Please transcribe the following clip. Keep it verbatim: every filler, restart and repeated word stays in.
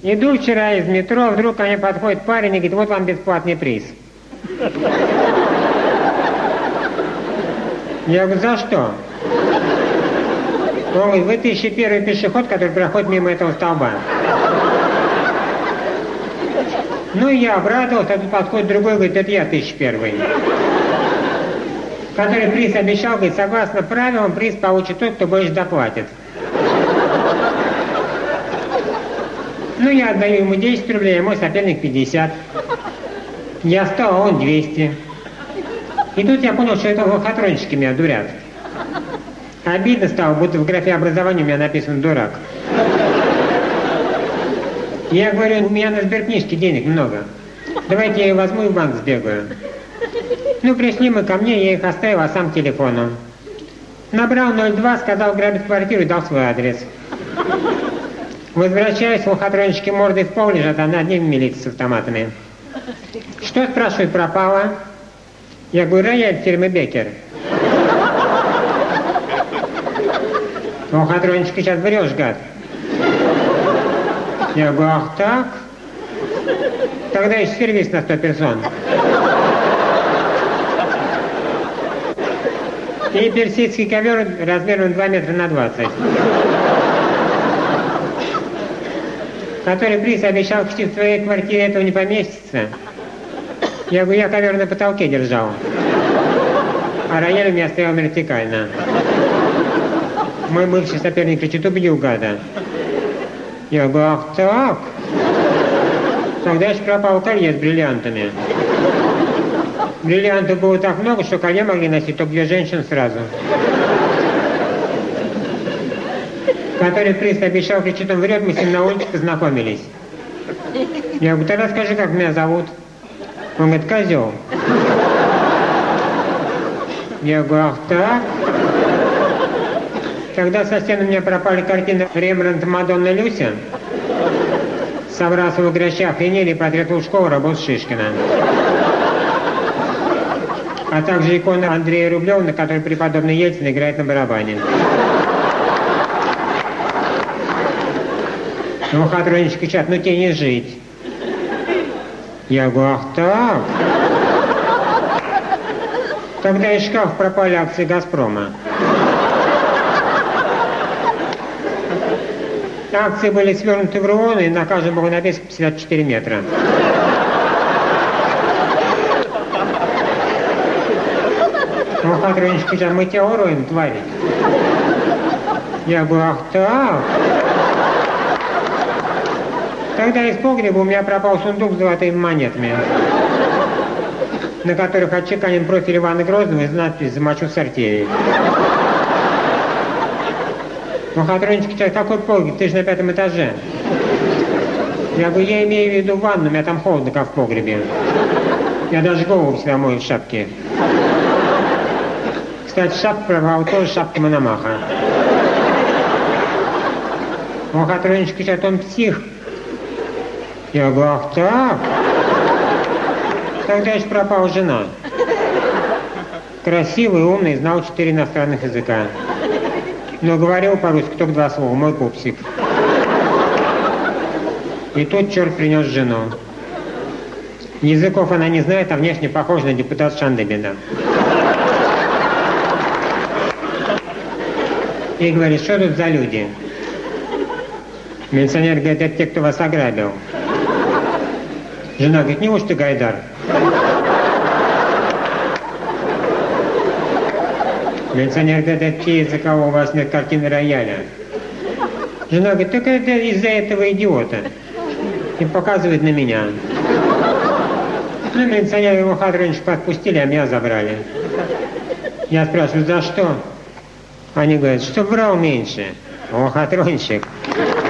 Иду вчера из метро, вдруг ко мне подходит парень и говорит, вот вам бесплатный приз. Я говорю, за что? Он говорит, вы тысяча первый пешеход, который проходит мимо этого столба. Ну и я обрадовался, а тут подходит другой, говорит, это я тысяча первый. Который приз обещал, говорит, согласно правилам, приз получит тот, кто больше доплатит. Ну, я отдаю ему десять рублей, а мой соперник пятьдесят. Я сто, а он двести. И тут я понял, что это лохотронщики меня дурят. Обидно стало, будто в графе образования у меня написано «дурак». Я говорю, у меня на сберкнижке денег много. Давайте я их возьму и в банк сбегаю. Ну, пришли мы ко мне, я их оставил, а сам телефоном. Набрал ноль два, сказал грабить квартиру и дал свой адрес. Возвращаюсь, лохотронщики мордой в пол лежат, а над ними милиция с автоматами. Что, спрашивают, пропало? Я говорю, рояль фирмы Беккер. Лохотронщик, сейчас врешь, гад. Я говорю, ах так? Тогда еще сервис на сто персон. И персидский ковер размером два метра на двадцать. Который приз обещал, что в твоей квартире этого не поместится. Я говорю, я ковер на потолке держал. А рояль у меня стоял вертикально. Мой бывший соперник кричит, убедил гада. Я говорю, ах так? Тогда я пропал колье с бриллиантами. Бриллиантов было так много, что колье могли носить только две женщины сразу. Который приз обещал, кричит, он врет, мы с ним на улице познакомились. Я говорю, тогда скажи, как меня зовут. Он говорит, козел. Я говорю, ах так? Когда со стены у меня пропали картины Рембрандта, Мадонна, Люся, Саврасова, Грача, Хренели, портрет Лужкова, работа Шишкина. А также икона Андрея Рублева, на которой преподобный Ельцин играет на барабане. Лохотронщики кричат, ну тебе не жить. Я говорю, ах так? Тогда из шкафа пропали акции «Газпрома». Акции были свернуты в рулоны, и на каждом было написано пятьдесят четыре метра. Лохотронщики кричат, мы тебя уроем, твари. Я говорю, ах так? Тогда из погреба у меня пропал сундук с золотыми монетами, на которых отчеканен профиль Ивана Грозного и надпись «Замочу с артелей». Лохотронщики кричат, какой погреб, ты же на пятом этаже. Я говорю, я имею в виду ванну, у меня там холодно, как в погребе. Я даже голову всегда мою в шапке. Кстати, шапка пропала тоже шапка Мономаха. Лохотронщики кричат, он псих. Я говорю, ах так? Тогда еще пропала жена. Красивый, умный, знал четыре иностранных языка. Но говорил по-русски только два слова, мой пупсик. И тут черт принес жену. Языков она не знает, а внешне похожа на депутата Шандыбина. И говорит, что тут за люди? Милиционер говорит, это те, кто вас ограбил. Жена говорит, неужто ты Гайдар? Милиционер говорит, это те, из-за кого у вас нет картины рояля. Жена говорит, так это из-за этого идиота. И показывает на меня. Ну, милиционеры его лохотронщика отпустили, а меня забрали. Я спрашиваю, за что? Они говорят, что брал меньше. Лохотронщик.